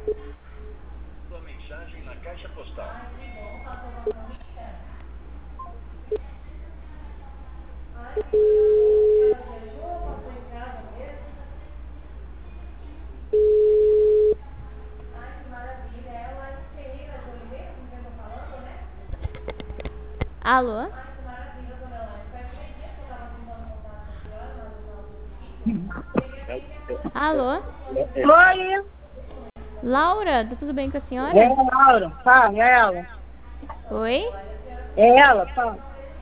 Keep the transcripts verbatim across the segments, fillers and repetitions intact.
Sua mensagem na caixa postal. Alô? Alô? Oi, Laura, tá tudo bem com a senhora? é Laura, fala, é ela. Oi? É ela, fala.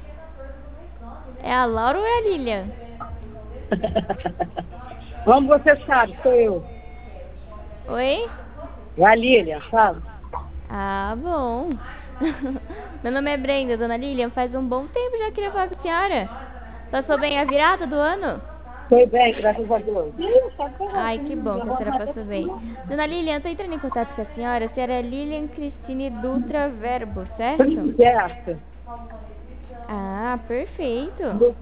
É a Laura ou é a Lilian? Como você sabe, sou eu. Oi? É a Lília, fala. Ah, bom. Meu nome é Brenda, dona Lilian. Faz um bom tempo já queria falar com a senhora. Passou bem a virada do ano? Foi bem, graças a Deus. Ai, que bom que a senhora passou bem. Dona Lilian, tô entrando em contato com a senhora. A senhora é Lilian Cristine Dutra Verbo, certo? Certo. Ah, perfeito.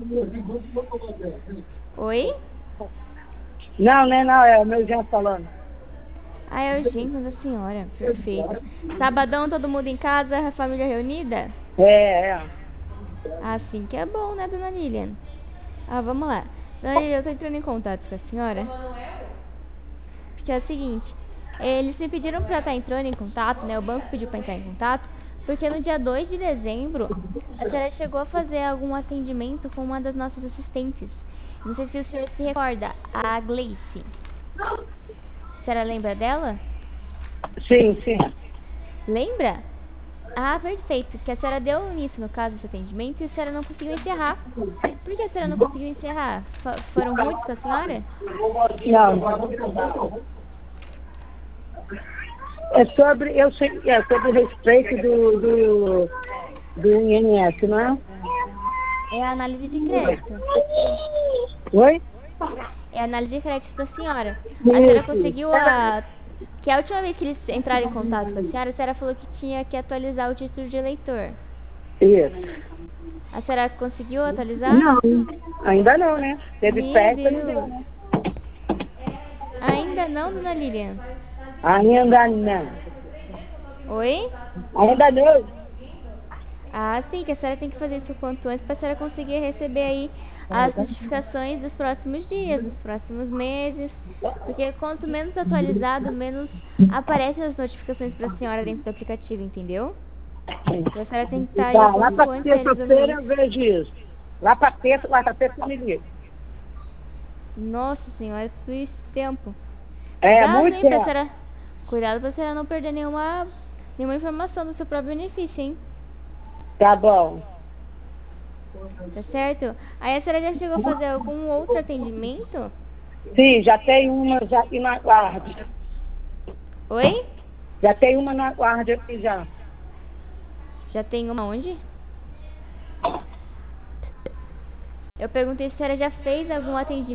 Oi? Não, né, não, é o meu genro falando. Ah, é o genro da senhora. Perfeito. Sabadão, todo mundo em casa, a família reunida? É, é. Assim que é bom, né, dona Lilian? Ah, vamos lá. Dona Lilian, eu tô entrando em contato com a senhora. Porque é o seguinte, eles me pediram pra estar entrando em contato, né? O banco pediu pra entrar em contato, porque no dia dois de dezembro a senhora chegou a fazer algum atendimento com uma das nossas assistentes. Não sei se o senhor se recorda, a Gleice. A senhora lembra dela? Sim, sim. Lembra? Ah, perfeito. Que a senhora deu início, no caso, desse atendimento e a senhora não conseguiu encerrar. Por que a senhora não conseguiu encerrar? Fo- foram rudes com a senhora? Não. É sobre, eu sei, é sobre o respeito do, do, do I N S, não é? É a análise de crédito. Oi? É a análise de crédito da senhora. A senhora Isso. conseguiu a... Que a última vez que eles entraram em contato com a senhora, a senhora falou que tinha que atualizar o título de eleitor. Isso. A senhora conseguiu atualizar? Não, ainda não, né? Teve Meu festa, não deu, Deus. né? Ainda não, dona Lilian? Ainda não. Oi? Ainda não. Ah, sim, que a senhora tem que fazer isso o quanto antes para a senhora conseguir receber aí as notificações dos próximos dias, dos próximos meses. Porque quanto menos atualizado, menos aparecem as notificações para a senhora dentro do aplicativo, entendeu? Então a senhora tem que estar aí o Tá, lá quanto pra antes realizando terça-feira isso. eu vejo isso. Lá pra terça, quarta-feira eu me ligo. Nossa senhora, tudo esse tempo. É, Cuidado, muito hein, pra tempo. senhora... Cuidado pra senhora não perder nenhuma, nenhuma informação do seu próprio benefício, hein? Tá bom. Tá certo? Aí a senhora já chegou a fazer algum outro atendimento? Sim, já tem uma já aqui na guarda. Oi? Já tem uma na guarda aqui já. Já tem uma onde? Eu perguntei se a senhora já fez algum atendimento.